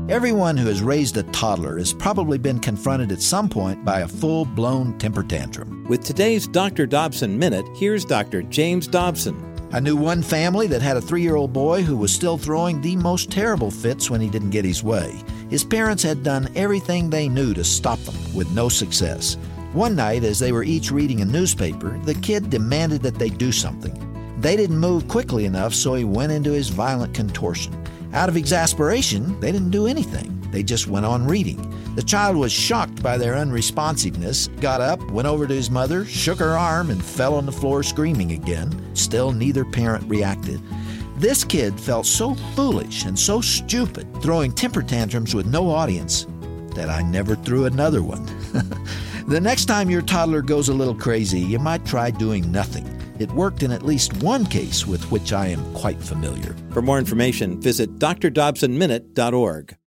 Everyone who has raised a toddler has probably been confronted at some point by a full-blown temper tantrum. With today's Dr. Dobson Minute, here's Dr. James Dobson. I knew one family that had a 3-year-old boy who was still throwing the most terrible fits when he didn't get his way. His parents had done everything they knew to stop them, with no success. One night, as they were each reading a newspaper, the kid demanded that they do something. They didn't move quickly enough, so he went into his violent contortion. Out of exasperation, they didn't do anything. They just went on reading. The child was shocked by their unresponsiveness, got up, went over to his mother, shook her arm, and fell on the floor screaming again. Still, neither parent reacted. This kid felt so foolish and so stupid, throwing temper tantrums with no audience, that I never threw another one. The next time your toddler goes a little crazy, you might try doing nothing. It worked in at least one case with which I am quite familiar. For more information, visit drdobsonminute.org.